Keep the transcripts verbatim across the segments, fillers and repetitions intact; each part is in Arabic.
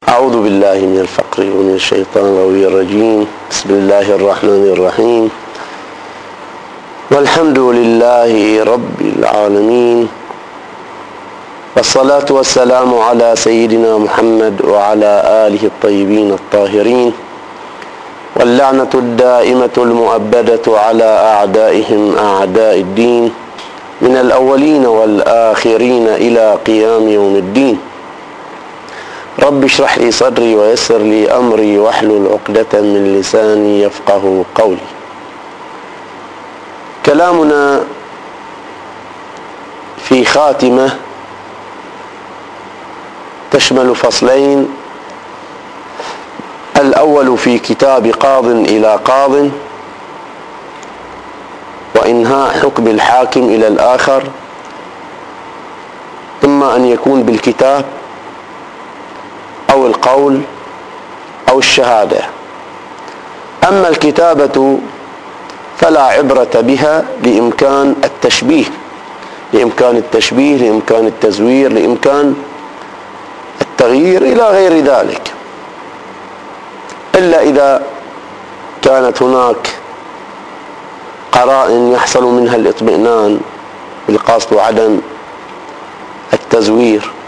أعوذ بالله من الفقر ومن الشيطان الغوي الرجيم. بسم الله الرحمن الرحيم. والحمد لله رب العالمين، والصلاة والسلام على سيدنا محمد وعلى آله الطيبين الطاهرين، واللعنة الدائمة المؤبدة على أعدائهم أعداء الدين من الأولين والآخرين إلى قيام يوم الدين. رب اشرح لي صدري ويسر لي أمري واحلل عقدة من لساني يفقه قولي. كلامنا في خاتمة تشمل فصلين: الأول في كتاب قاض إلى قاض، وإنهاء حكم الحاكم إلى الآخر، إما أن يكون بالكتاب أو القول أو الشهادة. أما الكتابة فلا عبرة بها لإمكان التشبيه لإمكان التشبيه لإمكان التزوير، لإمكان التغيير إلى غير ذلك، إلا إذا كانت هناك قرائن يحصل منها الاطمئنان بالقصد وعدم التزوير،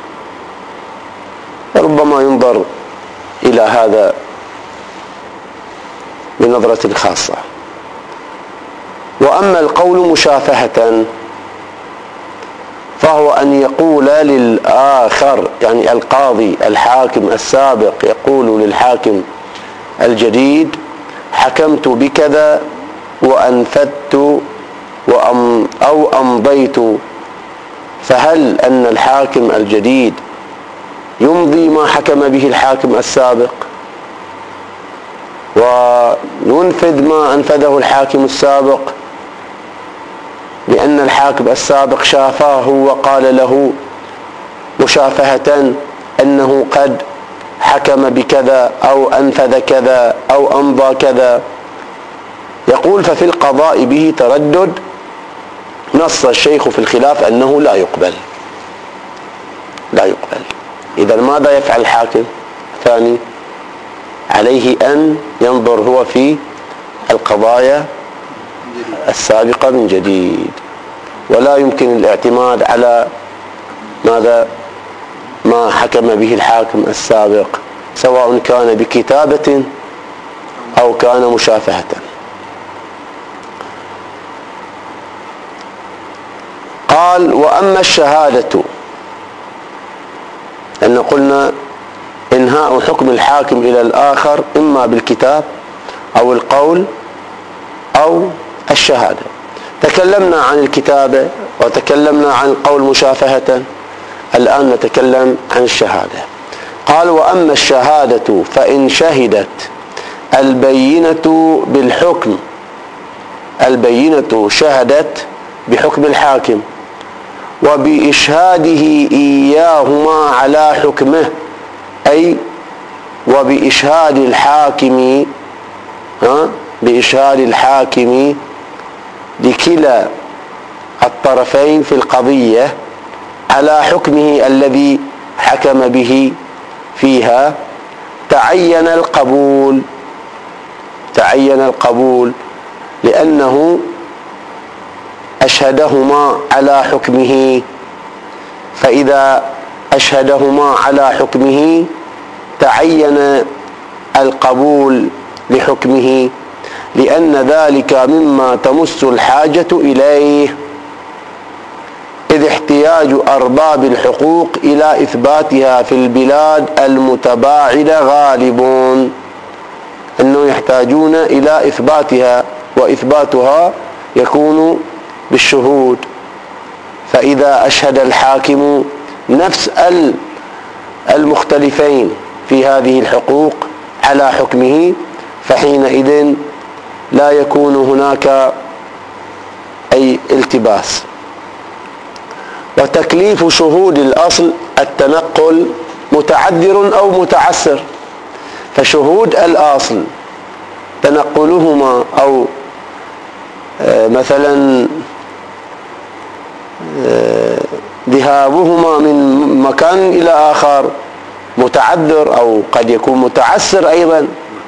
ربما ينظر إلى هذا بنظرة خاصة. وأما القول مشافهة فهو أن يقول للآخر، يعني القاضي الحاكم السابق يقول للحاكم الجديد: حكمت بكذا وأنفذت وأم أو أمضيت، فهل أن الحاكم الجديد يمضي ما حكم به الحاكم السابق وننفذ ما أنفذه الحاكم السابق، لأن الحاكم السابق شافاه وقال له مشافهة أنه قد حكم بكذا أو أنفذ كذا أو أمضى كذا؟ يقول: ففي القضاء به تردد. نص الشيخ في الخلاف أنه لا يقبل لا يقبل إذا ماذا يفعل الحاكم الثاني؟ عليه أن ينظر هو في القضايا السابقة من جديد، ولا يمكن الاعتماد على ماذا ما حكم به الحاكم السابق، سواء كان بكتابة أو كان مشافهة. قال: وأما الشهادة، أن قلنا إنهاء حكم الحاكم إلى الآخر إما بالكتاب أو القول أو الشهادة. تكلمنا عن الكتابة وتكلمنا عن القول مشافهة، الآن نتكلم عن الشهادة. قال: وأما الشهادة فإن شهدت البينة بالحكم، البينة شهدت بحكم الحاكم وبإشهاده إياهما على حكمه، أي وبإشهاد الحاكم ها بإشهاد الحاكم لكلا الطرفين في القضية على حكمه الذي حكم به فيها، تعين القبول تعين القبول لأنه أشهدهما على حكمه. فإذا أشهدهما على حكمه تعين القبول لحكمه، لأن ذلك مما تمس الحاجة إليه، إذ احتياج أرباب الحقوق إلى إثباتها في البلاد المتباعدة غالب، أنه يحتاجون إلى إثباتها، وإثباتها يكون بالشهود. فإذا أشهد الحاكم نفس المختلفين في هذه الحقوق على حكمه، فحينئذ لا يكون هناك أي التباس. وتكليف شهود الأصل التنقل متعذر أو متعسر، فشهود الأصل تنقلهما أو مثلا ذهابهما من مكان إلى آخر متعذر أو قد يكون متعسر أيضا،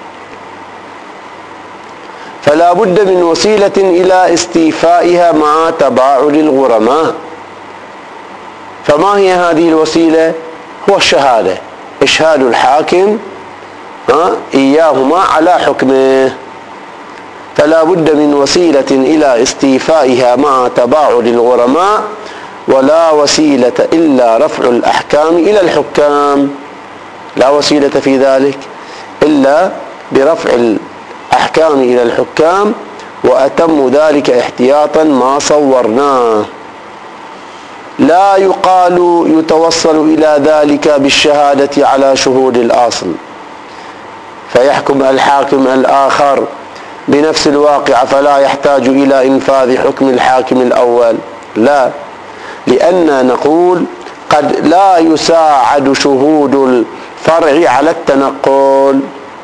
فلا بد من وسيلة إلى استيفائها مع تباعد الغرماء. فما هي هذه الوسيلة؟ هو الشهادة، إشهاد الحاكم إياهما على حكمه. فلا بد من وسيلة إلى استيفائها مع تباعد الغرماء، ولا وسيلة إلا رفع الأحكام إلى الحكام. لا وسيلة في ذلك إلا برفع الأحكام إلى الحكام، وأتم ذلك احتياطا ما صورناه. لا يقال يتوصل إلى ذلك بالشهادة على شهود الأصل فيحكم الحاكم الآخر بنفس الواقع فلا يحتاج إلى إنفاذ حكم الحاكم الأول، لا، لأننا نقول قد لا يساعد شهود الفرع على التنقل.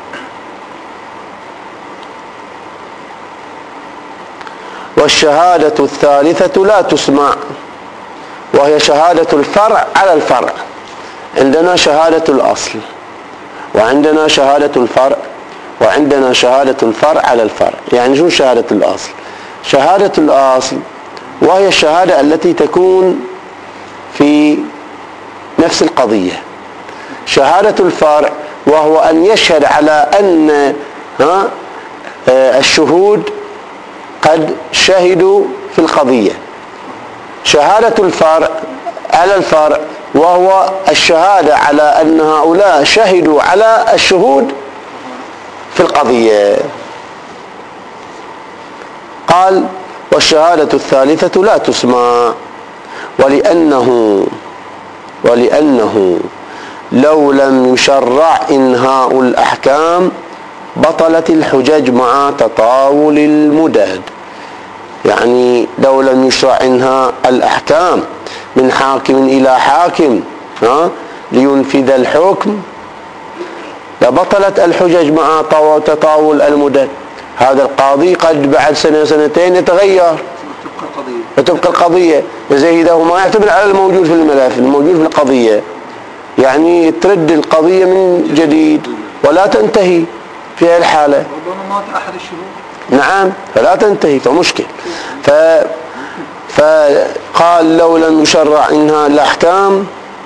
والشهادة الثالثة لا تسمع، وهي شهادة الفرع على الفرع. عندنا شهادة الأصل، وعندنا شهادة الفرع، وعندنا شهادة الفرع على الفرع. يعني شو شهادة الأصل؟ شهادة الأصل وهي الشهادة التي تكون في نفس القضية. شهادة الفرع وهو أن يشهد على أن ها الشهود قد شهدوا في القضية. شهادة الفرع على الفرع وهو الشهادة على أن هؤلاء شهدوا على الشهود في القضية. قال والشهادة الثالثة لا تسمع، ولأنه ولأنه لو لم يشرع إنهاء الأحكام بطلت الحجج مع تطاول المدد. يعني لو لم يشرع إنهاء الأحكام من حاكم إلى حاكم ها لينفذ الحكم لبطلت الحجج مع تطاول المدد. هذا القاضي قد بعد سنة سنتين يتغير وتبقى القضية، زي إذا هو ما يعتمد على الموجود في الملف، الموجود في القضية، يعني ترد القضية من جديد ولا تنتهي في هذه الحالة. ربما مات أحد الشهود. نعم، فلا تنتهي، فمشكل. ف... فقال لو لم يشرع إنهاء الأحكام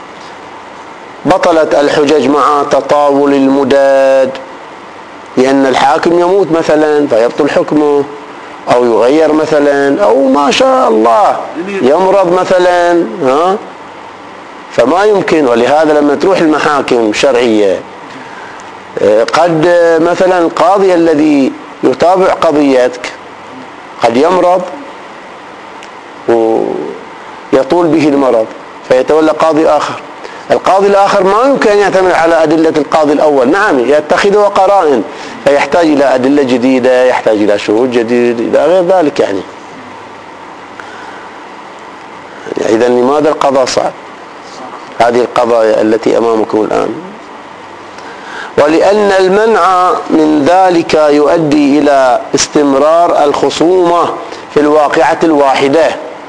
بطلت الحجج مع تطاول المدد، لأن الحاكم يموت مثلا فيبطل حكمه، أو يغير مثلا، أو ما شاء الله يمرض مثلا ها فما يمكن. ولهذا لما تروح المحاكم شرعية قد مثلا القاضي الذي يتابع قضيتك قد يمرض ويطول به المرض فيتولى قاضي آخر. القاضي الآخر ما يمكن أن يعتمد على أدلة القاضي الأول، نعم يتخذه قرائن فيحتاج إلى أدلة جديدة، يحتاج إلى شهود جديد إلى غير ذلك. يعني إذا لماذا القضاء صعب؟ هذه القضايا التي أمامكم الآن. ولأن المنع من ذلك يؤدي إلى استمرار الخصومة في الواقعة الواحدة.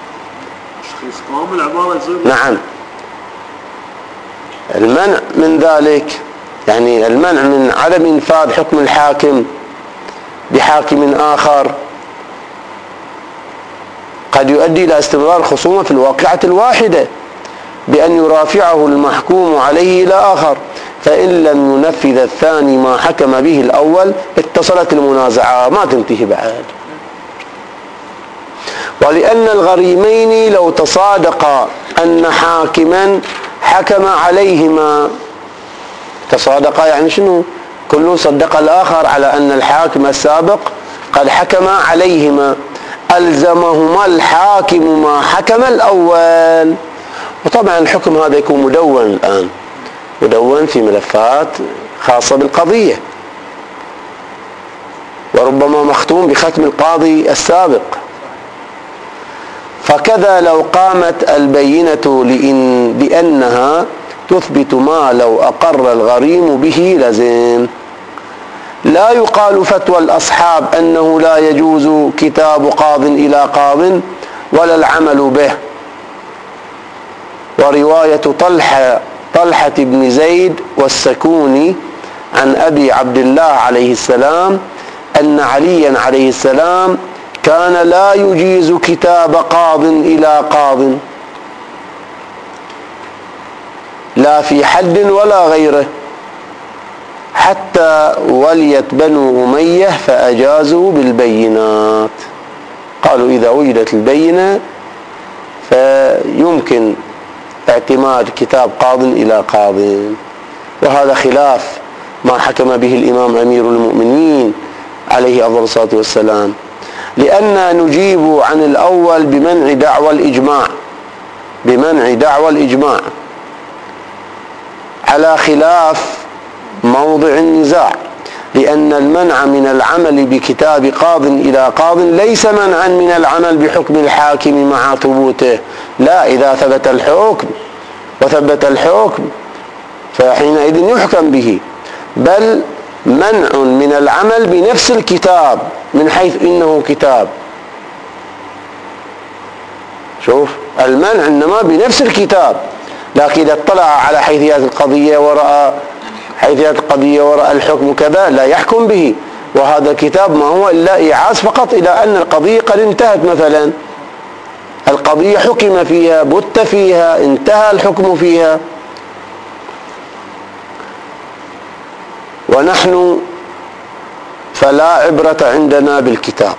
نعم، المنع من ذلك يعني المنع من عدم إنفاذ حكم الحاكم بحاكم آخر قد يؤدي إلى استمرار الخصومة في الواقعة الواحدة بأن يرافعه المحكوم عليه إلى آخر، فإن لم ينفذ الثاني ما حكم به الأول اتصلت المنازعة ما تنتهي بعد. ولأن الغريمين لو تصادقا أن حاكما حكم عليهما، تصادقا يعني شنو؟ كل صدق الآخر على أن الحاكم السابق قد حكم عليهما، ألزمهما الحاكم ما حكم الأول. وطبعا الحكم هذا يكون مدون الآن، مدون في ملفات خاصة بالقضية، وربما مختوم بختم القاضي السابق. فكذا لو قامت البينة لإن بأنها تثبت ما لو أقر الغريم به لزم. لا يقال فتوى الأصحاب أنه لا يجوز كتاب قاض إلى قاض ولا العمل به. ورواية طلحة طلحة بن زيد والسكوني عن أبي عبد الله عليه السلام أن عليا عليه السلام كان لا يجيز كتاب قاض إلى قاض لا في حد ولا غيره حتى وليت بنو أمية فأجازوا بالبينات. قالوا إذا وجدت البينة فيمكن اعتماد كتاب قاض إلى قاض، وهذا خلاف ما حكم به الإمام أمير المؤمنين عليه أفضل الصلاة والسلام، لأننا نجيب عن الأول بمنع دعوى الإجماع بمنع دعوى الإجماع على خلاف موضع النزاع، لأن المنع من العمل بكتاب قاض إلى قاض ليس منعا من العمل بحكم الحاكم مع ثبوته، لا، إذا ثبت الحكم وثبت الحكم فحينئذ يحكم به، بل منع من العمل بنفس الكتاب من حيث إنه كتاب. شوف المنع إنما بنفس الكتاب، لكن إذا اطلع على حيثيات القضية ورأى حيثيات القضية ورأى الحكم كذا لا يحكم به، وهذا الكتاب ما هو إلا إيعاز فقط إلى أن القضية قد انتهت، مثلا القضية حكم فيها بت فيها انتهى الحكم فيها. ونحن فلا عبرة عندنا بالكتاب،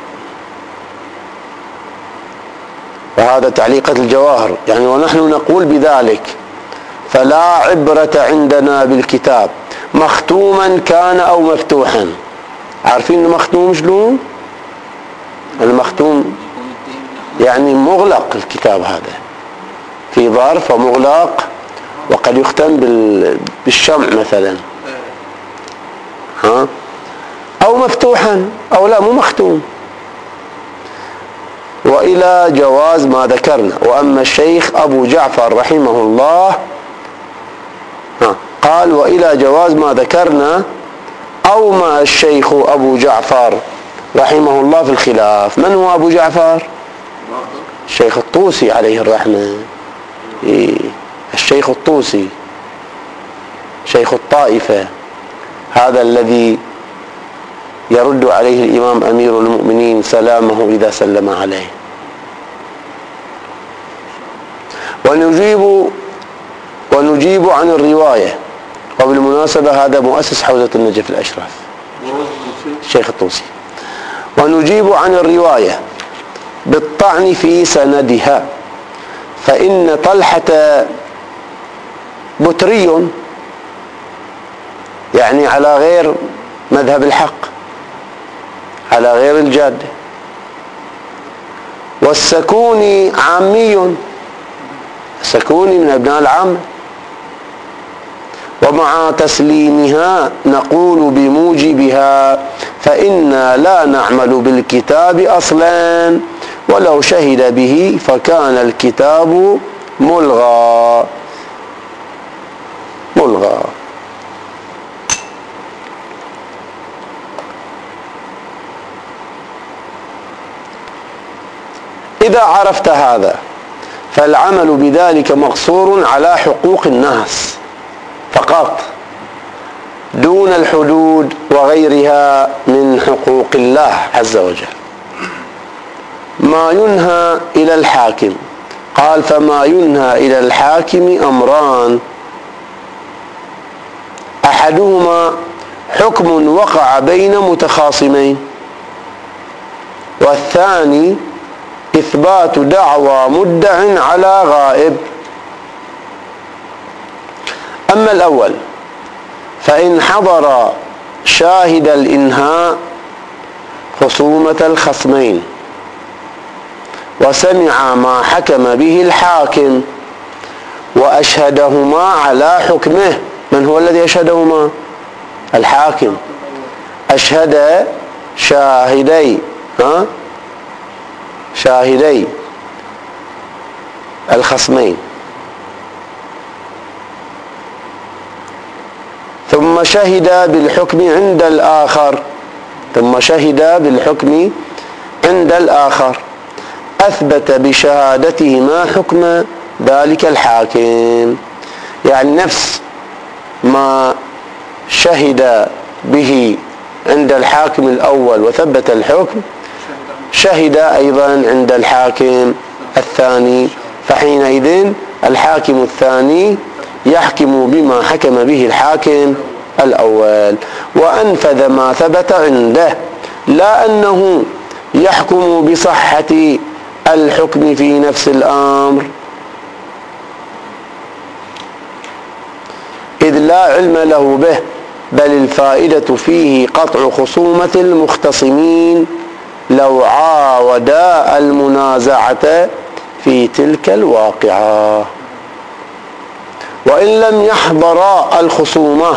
وهذا تعليقة الجواهر يعني، ونحن نقول بذلك فلا عبرة عندنا بالكتاب مختوما كان أو مفتوحا. عارفين المختوم شلون؟ المختوم يعني مغلق الكتاب، هذا في ظرف ومغلق، وقد يختم بالشمع مثلا، ها، أو مفتوحا أو لا مو مختوم. وإلى جواز ما ذكرنا. وأما الشيخ أبو جعفر رحمه الله ها قال وإلى جواز ما ذكرنا أو ما الشيخ أبو جعفر رحمه الله في الخلاف. من هو أبو جعفر؟ الشيخ الطوسي عليه الرحمة، إيه؟ الشيخ الطوسي شيخ الطائفة، هذا الذي يرد عليه الإمام أمير المؤمنين سلامه إذا سلم عليه. ونجيب ونجيب عن الرواية، وبالمناسبة هذا مؤسس حوزة النجف الأشرف الشيخ الطوسي. ونجيب عن الرواية بالطعن في سندها، فإن طلحة بتري يعني على غير مذهب الحق، على غير الجادة، والسكوني عامي، السكوني من أبناء العامة، ومع تسليمها نقول بموجبها فإنا لا نعمل بالكتاب أصلا ولو شهد به فكان الكتاب ملغى ملغى. إذا عرفت هذا فالعمل بذلك مقصور على حقوق الناس فقط دون الحدود وغيرها من حقوق الله عز وجل. ما ينهى إلى الحاكم، قال فما ينهى إلى الحاكم أمران، أحدهما حكم وقع بين متخاصمين، والثاني إثبات دعوى مدع على غائب. أما الأول فإن حضر شاهد الإنهاء خصومة الخصمين وسمع ما حكم به الحاكم وأشهدهما على حكمه، من هو الذي أشهدهما؟ الحاكم. أشهد شاهدي ها شاهدي الخصمين، ثم شهد بالحكم عند الآخر ثم شهد بالحكم عند الآخر أثبت بشهادتهما حكم ذلك الحاكم. يعني نفس ما شهد به عند الحاكم الأول وثبت الحكم شهد أيضا عند الحاكم الثاني، فحينئذ الحاكم الثاني يحكم بما حكم به الحاكم الأول وأنفذ ما ثبت عنده، لا أنه يحكم بصحة الحكم في نفس الأمر، إذ لا علم له به، بل الفائدة فيه قطع خصومة المختصمين لو عاودا المنازعة في تلك الواقعة. وإن لم يحضر الخصومة،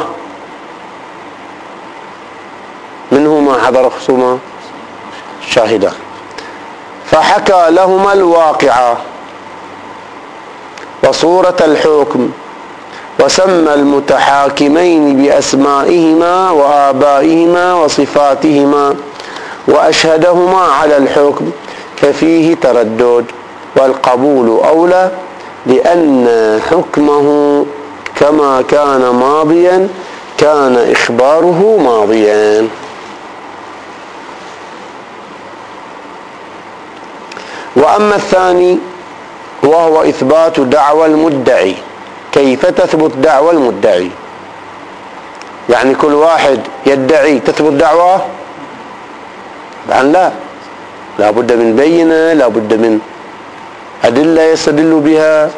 منه ما حضر الخصومة؟ شاهدان، فحكى لهما الواقعة وصورة الحكم وسمى المتحاكمين بأسمائهما وآبائهما وصفاتهما وأشهدهما على الحكم، ففيه تردد، والقبول أولى، لأن حكمه كما كان ماضيا كان إخباره ماضيا. وأما الثاني وهو إثبات دعوى المدعي، كيف تثبت دعوى المدعي؟ يعني كل واحد يدعي تثبت دعواه؟ طبعا لا، لا بد من بينة، لا بد من أدلة يستدل بها.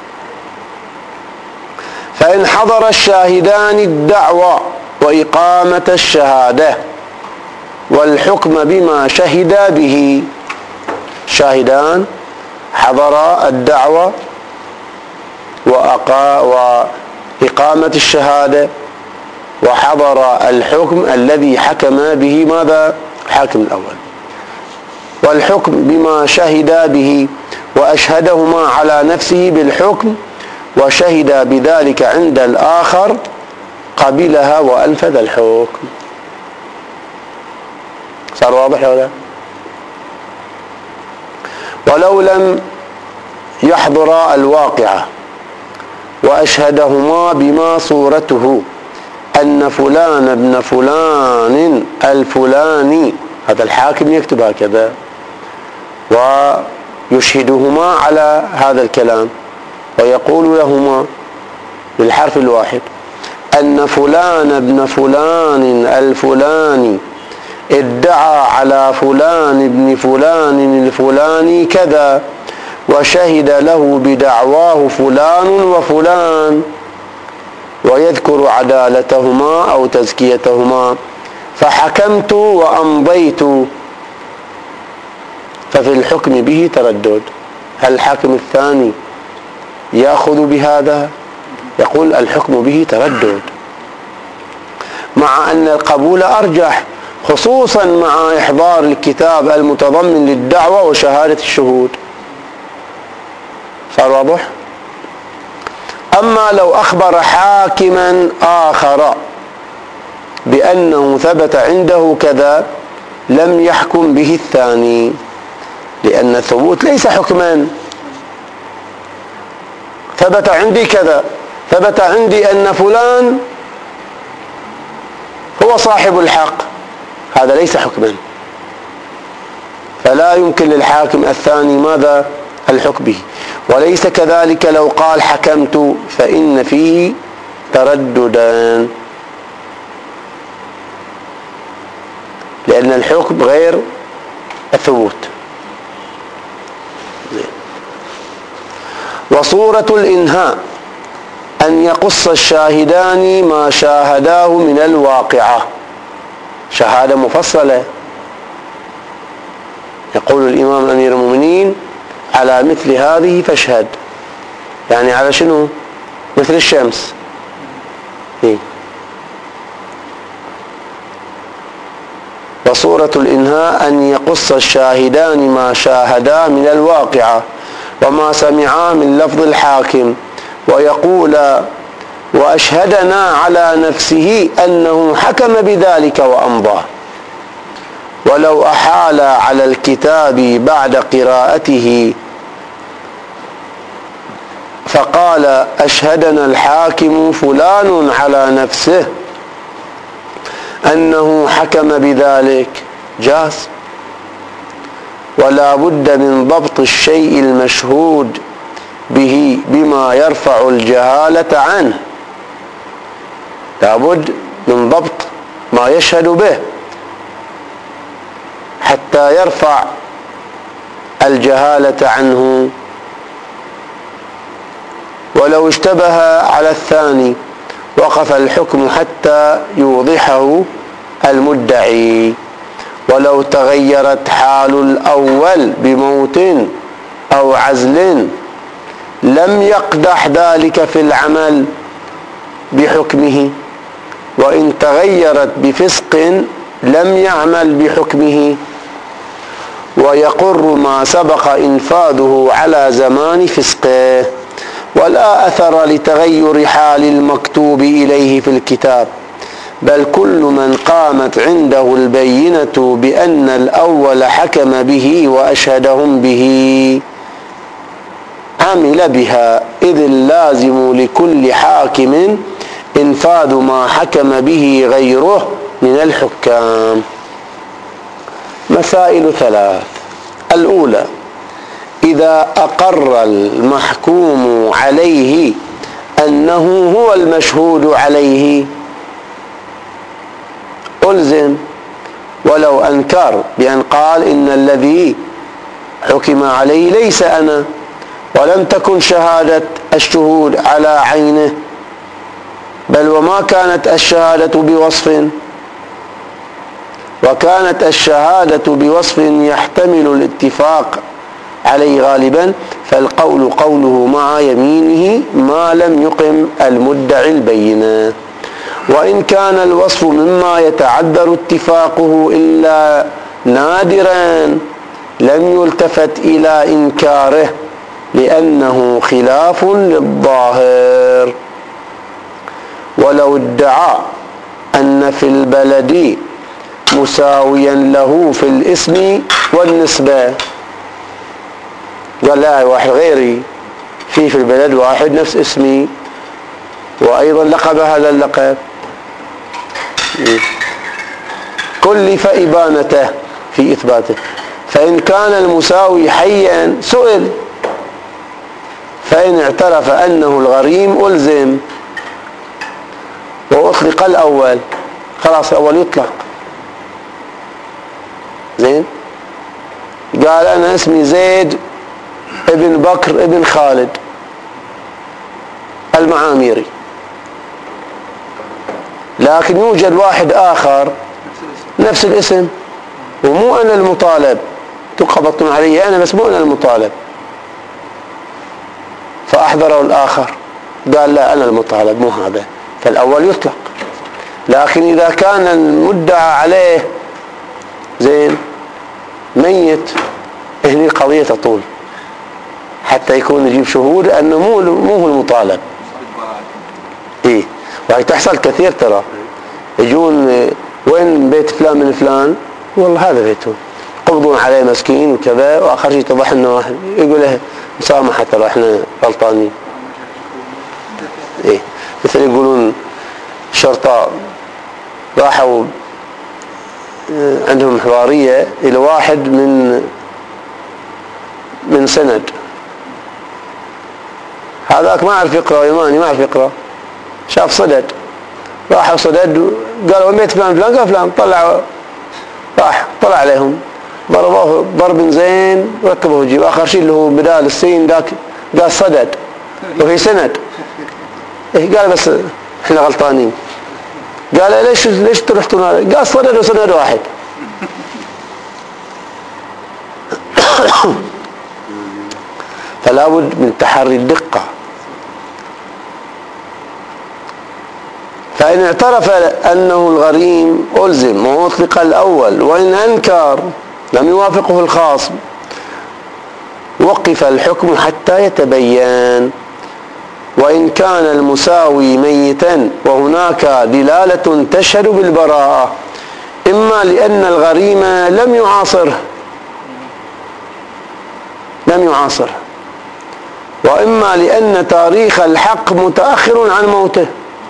فإن حضر الشاهدان الدعوى وإقامة الشهادة والحكم بما شهدا به، شاهدان حضر الدعوة وإقامة الشهادة وحضر الحكم الذي حكم به ماذا؟ الحاكم الأول، والحكم بما شهد به وأشهدهما على نفسه بالحكم وشهد بذلك عند الآخر، قبلها وأنفذ الحكم. صار واضح ولا لا؟ ولو لم يحضر الواقعة وأشهدهما بما صورته أن فلان ابن فلان الفلاني، هذا الحاكم يكتب هكذا ويشهدهما على هذا الكلام ويقول لهما بالحرف الواحد أن فلان ابن فلان الفلاني ادعى على فلان ابن فلان الفلاني كذا وشهد له بدعواه فلان وفلان، ويذكر عدالتهما أو تزكيتهما، فحكمت وأمضيت، ففي الحكم به تردد. هل الحاكم الثاني يأخذ بهذا؟ يقول الحكم به تردد، مع أن القبول أرجح، خصوصا مع إحضار الكتاب المتضمن للدعوة وشهادة الشهود. صار واضح؟ أما لو أخبر حاكما آخر بأنه ثبت عنده كذا لم يحكم به الثاني، لأن الثبوت ليس حكما. ثبت عندي كذا، ثبت عندي أن فلان هو صاحب الحق، هذا ليس حكما، فلا يمكن للحاكم الثاني ماذا؟ الحكم به. وليس كذلك لو قال حكمت، فإن فيه ترددا، لأن الحكم غير الثبوت. وصورة الإنهاء أن يقص الشاهدان ما شاهداه من الواقعة، شهادة مفصلة. يقول الإمام أمير المؤمنين على مثل هذه فاشهد، يعني على شنو؟ مثل الشمس. إيه؟ وصورة الإنهاء أن يقص الشاهدان ما شاهدا من الواقعة وما سمعا من لفظ الحاكم ويقول وأشهدنا على نفسه أنه حكم بذلك وأمضاه، ولو أحال على الكتاب بعد قراءته فقال أشهدنا الحاكم فلان على نفسه أنه حكم بذلك، جاز. ولا بد من ضبط الشيء المشهود به بما يرفع الجهالة عنه، لا بد من ضبط ما يشهد به حتى يرفع الجهالة عنه. ولو اشتبه على الثاني وقف الحكم حتى يوضحه المدعي. ولو تغيرت حال الأول بموت أو عزل لم يقدح ذلك في العمل بحكمه، وإن تغيرت بفسق لم يعمل بحكمه، ويقر ما سبق إنفاذه على زمان فسقه. ولا أثر لتغير حال المكتوب إليه في الكتاب، بل كل من قامت عنده البينة بأن الأول حكم به وأشهدهم به عمل بها، إذ اللازم لكل حاكم إنفاذ ما حكم به غيره من الحكام. مسائل ثلاث. الأولى: إذا أقر المحكوم عليه أنه هو المشهود عليه ألزم، ولو أنكر بأن قال إن الذي حكم عليه ليس أنا، ولم تكن شهادة الشهود على عينه، بل وما كانت الشهادة بوصف، وكانت الشهادة بوصف يحتمل الاتفاق عليه غالبا، فالقول قوله مع يمينه ما لم يقم المدعي البينة. وإن كان الوصف مما يتعذر اتفاقه إلا نادرا لم يلتفت إلى إنكاره لأنه خلاف للظاهر. ولو ادعى أن في البلد مساويا له في الاسم والنسبة، قال لا واحد غيري في في البلد واحد نفس اسمي وأيضا لقب هذا اللقب، كلف إبانته في إثباته. فإن كان المساوي حيا سئل، فإن اعترف أنه الغريم ألزم وأطلق الأول، خلاص الأول يطلق. زين، قال أنا اسمي زيد ابن بكر ابن خالد المعاميري، لكن يوجد واحد آخر نفس الاسم ومو أنا المطالب، تقبضتم علي أنا بس مو أنا المطالب، فأحضروا الآخر قال لا أنا المطالب مو هذا، فالأول يطلق. لكن إذا كان المدعى عليه زين ميت، هنا القضية تطول حتى يكون يجيب شهود أنه مو مو هو المطالب. إيه، وهي تحصل كثير ترى، يجون وين بيت فلان من فلان، والله هذا بيته، قبضون عليه مسكين وكذا، وآخر شيء يتضح أنه يقول له مسامحة ترى إحنا غلطانين. إيه، مثل يقولون شرطة راحوا عندهم حوارية إلى واحد من من سند، هذاك ما عرف يقرأ، يماني ما عرف يقرأ، شاف صدد، راحوا صدد قالوا وين بيت فلان فلان، قال فلان، طلع راح طلع عليهم ضربوه ضرب زين وركبوه جيب، آخر شيء اللي هو بدال السين ذاك قال صدد وفي سند. إيه، قال بس احنا غلطانين. قال ليش ليش ترحتون هذا؟ قال صدد وسند واحد. فلا بد من تحري الدقة. فإن اعترف أنه الغريم ألزم وأطلق الأول، وإن أنكر لم يوافقه الخاصم وقف الحكم حتى يتبين. وإن كان المساوي ميتا وهناك دلالة تشهد بالبراءة، إما لأن الغريم لم يعاصره لم يعاصره وإما لأن تاريخ الحق متأخر عن موته.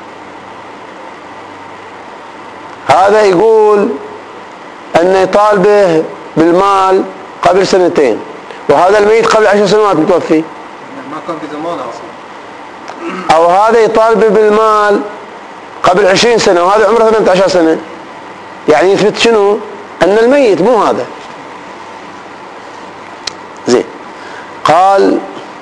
هذا يقول أن يطالبه بالمال قبل سنتين، وهذا الميت قبل عشر سنوات متوفي، ما كان في زمانه أصلا. أو هذا يطالبه بالمال قبل عشرين سنة وهذا عمره ثمانية عشر سنة، يعني يثبت شنو؟ أن الميت مو هذا. زين. قال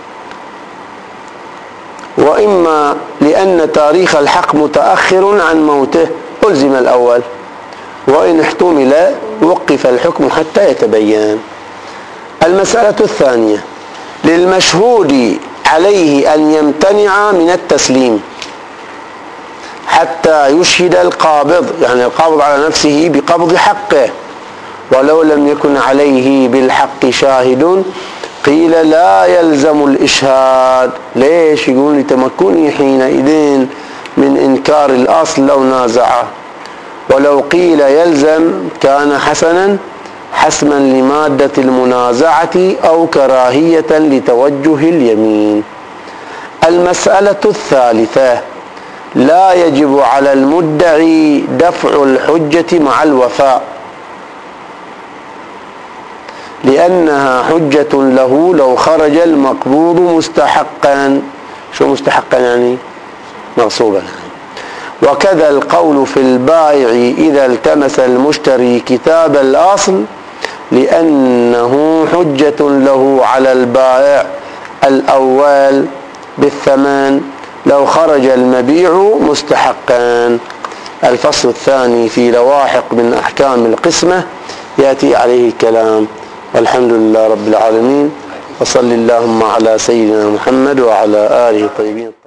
وإما لأن تاريخ الحق متأخر عن موته ألزم الأول، وإن احتمل وقف الحكم حتى يتبين. المسألة الثانية: للمشهود عليه أن يمتنع من التسليم حتى يشهد القابض، يعني القابض على نفسه بقبض حقه، ولو لم يكن عليه بالحق شاهد قيل لا يلزم الإشهاد. ليش؟ يقول لتمكنه حينئذ من إنكار الأصل لو نازعه، ولو قيل يلزم كان حسنا حسما لمادة المنازعة أو كراهية لتوجه اليمين. المسألة الثالثة: لا يجب على المدعي دفع الحجة مع الوفاء، لأنها حجة له لو خرج المقبوض مستحقا. شو مستحقا يعني؟ مغصوبا. وكذا القول في البائع إذا التمس المشتري كتاب الأصل، لأنه حجة له على البائع الأول بالثمن لو خرج المبيع مستحقا. الفصل الثاني في لواحق من أحكام القسمة يأتي عليه الكلام. والحمد لله رب العالمين، وصل اللهم على سيدنا محمد وعلى آله الطيبين.